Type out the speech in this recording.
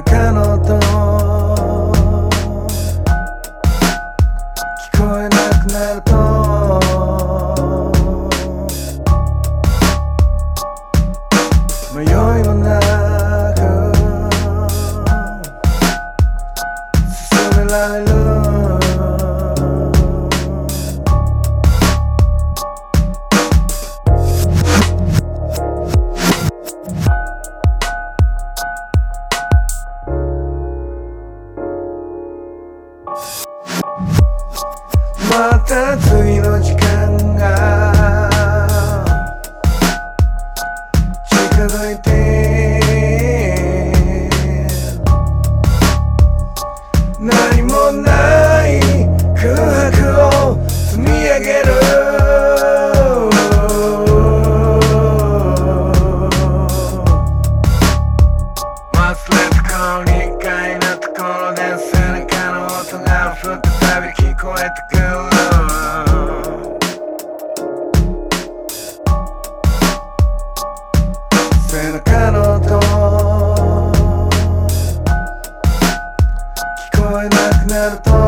中の音聞こえなくなると迷いもなく進められるまた次の時間が近づいて何もない空白を積み上げる忘れた頃に一回のところで背中の音が再び聞こえてくる背中の音聞こえなくなると